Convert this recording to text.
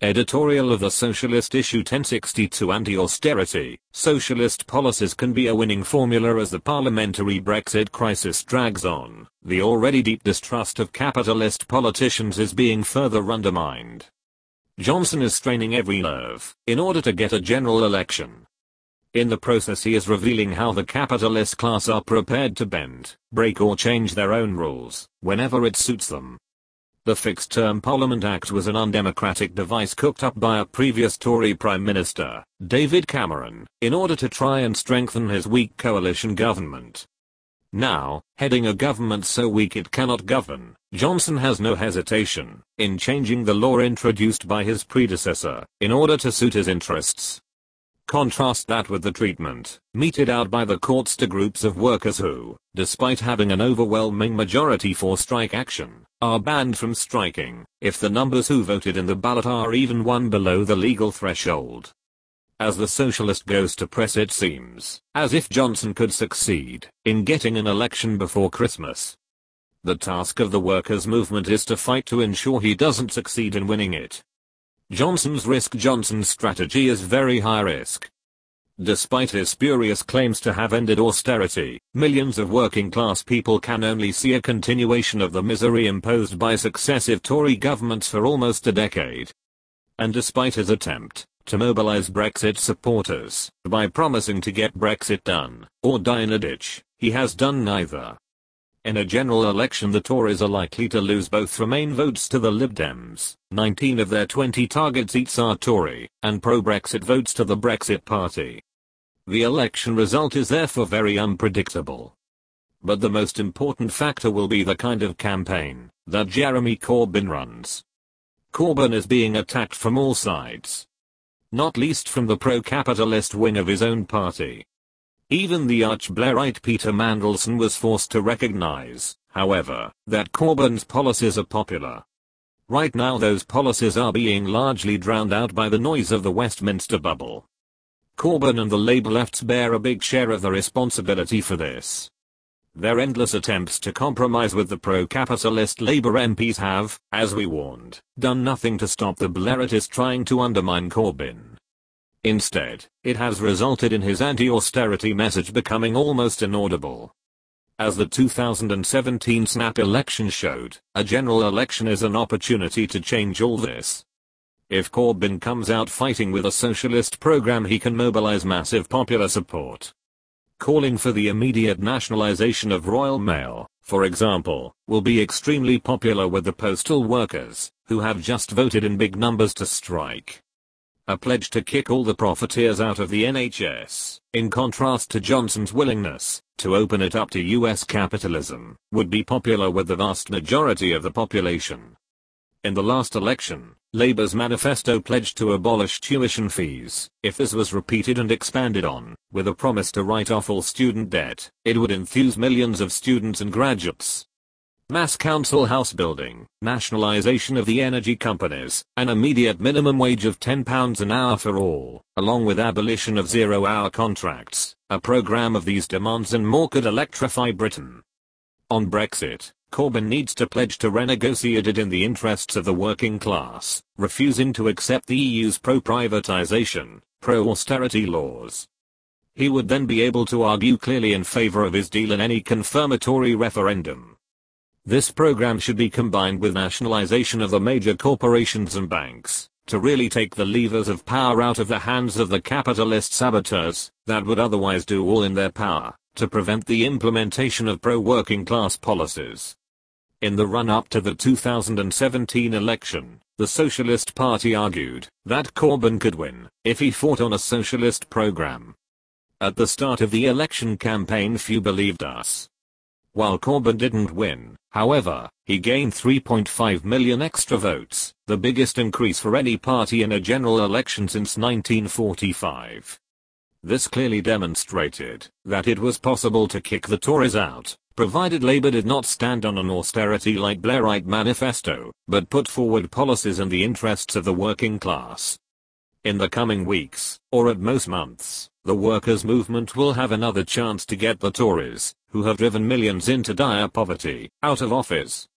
Editorial of the Socialist Issue 1062. Anti-austerity. Socialist policies can be a winning formula as the parliamentary Brexit crisis drags on. The already deep distrust of capitalist politicians is being further undermined. Johnson is straining every nerve in order to get a general election. In the process he is revealing how the capitalist class are prepared to bend, break or change their own rules, whenever it suits them. The Fixed-Term Parliament Act was an undemocratic device cooked up by a previous Tory Prime Minister, David Cameron, in order to try and strengthen his weak coalition government. Now, heading a government so weak it cannot govern, Johnson has no hesitation in changing the law introduced by his predecessor, in order to suit his interests. Contrast that with the treatment meted out by the courts to groups of workers who, despite having an overwhelming majority for strike action, are banned from striking if the numbers who voted in the ballot are even one below the legal threshold. As the socialist goes to press, it seems as if Johnson could succeed in getting an election before Christmas. The task of the workers' movement is to fight to ensure he doesn't succeed in winning it. Johnson's strategy is very high risk. Despite his spurious claims to have ended austerity, millions of working class people can only see a continuation of the misery imposed by successive Tory governments for almost a decade. And despite his attempt to mobilize Brexit supporters by promising to get Brexit done or die in a ditch, he has done neither. In a general election the Tories are likely to lose both Remain votes to the Lib Dems, 19 of their 20 target seats are Tory, and pro-Brexit votes to the Brexit Party. The election result is therefore very unpredictable. But the most important factor will be the kind of campaign that Jeremy Corbyn runs. Corbyn is being attacked from all sides, not least from the pro-capitalist wing of his own party. Even the arch-Blairite Peter Mandelson was forced to recognize, however, that Corbyn's policies are popular. Right now those policies are being largely drowned out by the noise of the Westminster bubble. Corbyn and the Labour lefts bear a big share of the responsibility for this. Their endless attempts to compromise with the pro-capitalist Labour MPs have, as we warned, done nothing to stop the Blairites trying to undermine Corbyn. Instead, it has resulted in his anti-austerity message becoming almost inaudible. As the 2017 snap election showed, a general election is an opportunity to change all this. If Corbyn comes out fighting with a socialist program, he can mobilize massive popular support. Calling for the immediate nationalization of Royal Mail, for example, will be extremely popular with the postal workers, who have just voted in big numbers to strike. A pledge to kick all the profiteers out of the NHS, in contrast to Johnson's willingness to open it up to US capitalism, would be popular with the vast majority of the population. In the last election, Labour's manifesto pledged to abolish tuition fees. If this was repeated and expanded on, with a promise to write off all student debt, it would enthuse millions of students and graduates. Mass council house building, nationalization of the energy companies, an immediate minimum wage of £10 an hour for all, along with abolition of zero-hour contracts, a program of these demands and more could electrify Britain. On Brexit, Corbyn needs to pledge to renegotiate it in the interests of the working class, refusing to accept the EU's pro-privatization, pro-austerity laws. He would then be able to argue clearly in favor of his deal in any confirmatory referendum. This program should be combined with nationalization of the major corporations and banks, to really take the levers of power out of the hands of the capitalist saboteurs, that would otherwise do all in their power to prevent the implementation of pro-working class policies. In the run-up to the 2017 election, the Socialist Party argued that Corbyn could win if he fought on a socialist program. At the start of the election campaign, few believed us. While Corbyn didn't win, however, he gained 3.5 million extra votes, the biggest increase for any party in a general election since 1945. This clearly demonstrated that it was possible to kick the Tories out, provided Labour did not stand on an austerity-like Blairite manifesto, but put forward policies in the interests of the working class. In the coming weeks, or at most months, the workers' movement will have another chance to get the Tories, who have driven millions into dire poverty, out of office.